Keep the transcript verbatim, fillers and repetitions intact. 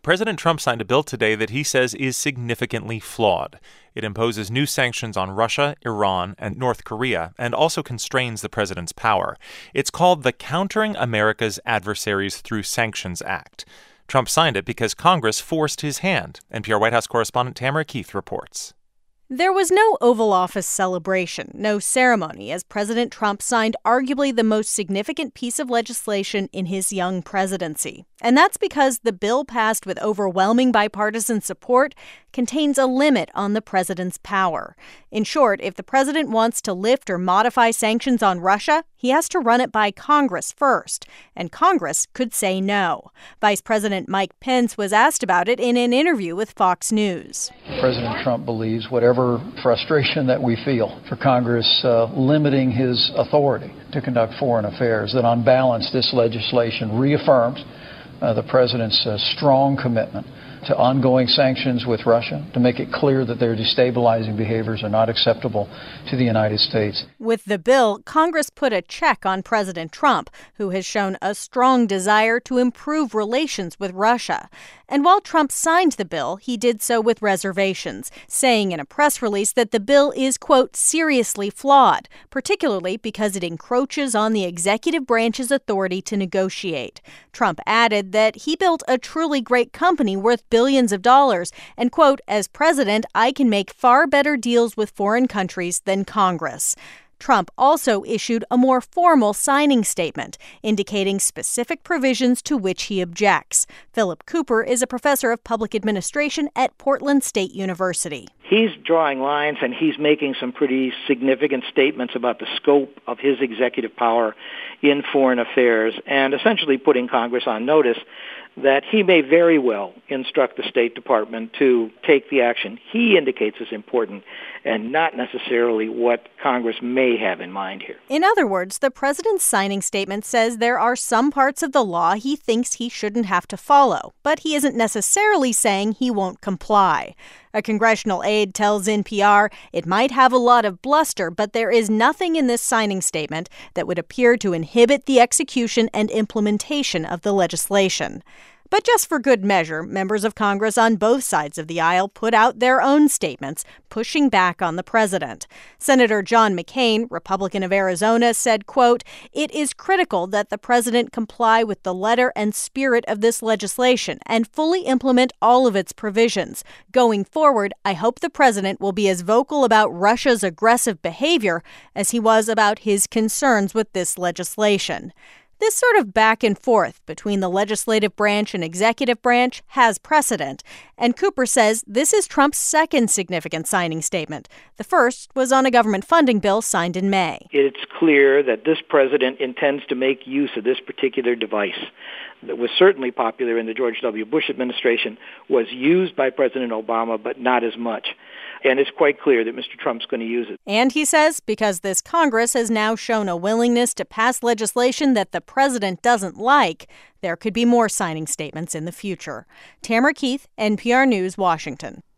President Trump signed a bill today that he says is significantly flawed. It imposes new sanctions on Russia, Iran, and North Korea, and also constrains the president's power. It's called the Countering America's Adversaries Through Sanctions Act. Trump signed it because Congress forced his hand. N P R White House correspondent Tamara Keith reports. There was no Oval Office celebration, no ceremony, as President Trump signed arguably the most significant piece of legislation in his young presidency. And that's because the bill passed with overwhelming bipartisan support contains a limit on the president's power. In short, if the president wants to lift or modify sanctions on Russia, he has to run it by Congress first, and Congress could say no. Vice President Mike Pence was asked about it in an interview with Fox News. President Trump believes whatever frustration that we feel for Congress uh, limiting his authority to conduct foreign affairs, that on balance this legislation reaffirms uh, the president's uh, strong commitment to ongoing sanctions with Russia, to make it clear that their destabilizing behaviors are not acceptable to the United States. With the bill, Congress put a check on President Trump, who has shown a strong desire to improve relations with Russia. And while Trump signed the bill, he did so with reservations, saying in a press release that the bill is, quote, seriously flawed, particularly because it encroaches on the executive branch's authority to negotiate. Trump added that he built a truly great company worth billions of dollars and, quote, as president, I can make far better deals with foreign countries than Congress. Trump also issued a more formal signing statement indicating specific provisions to which he objects. Philip Cooper is a professor of public administration at Portland State University. He's drawing lines and he's making some pretty significant statements about the scope of his executive power in foreign affairs and essentially putting Congress on notice that he may very well instruct the State Department to take the action he indicates is important and not necessarily what Congress may have in mind here. In other words, the president's signing statement says there are some parts of the law he thinks he shouldn't have to follow, but he isn't necessarily saying he won't comply. A congressional aide tells N P R it might have a lot of bluster, but there is nothing in this signing statement that would appear to inhibit the execution and implementation of the legislation. But just for good measure, members of Congress on both sides of the aisle put out their own statements, pushing back on the president. Senator John McCain, Republican of Arizona, said, quote, it is critical that the president comply with the letter and spirit of this legislation and fully implement all of its provisions. Going forward, I hope the president will be as vocal about Russia's aggressive behavior as he was about his concerns with this legislation. This sort of back and forth between the legislative branch and executive branch has precedent, and Cooper says this is Trump's second significant signing statement. The first was on a government funding bill signed in May. It's clear that this president intends to make use of this particular device that was certainly popular in the George W. Bush administration, was used by President Obama, but not as much. And it's quite clear that Mister Trump's going to use it. And he says because this Congress has now shown a willingness to pass legislation that the president doesn't like, there could be more signing statements in the future. Tamara Keith, N P R News, Washington.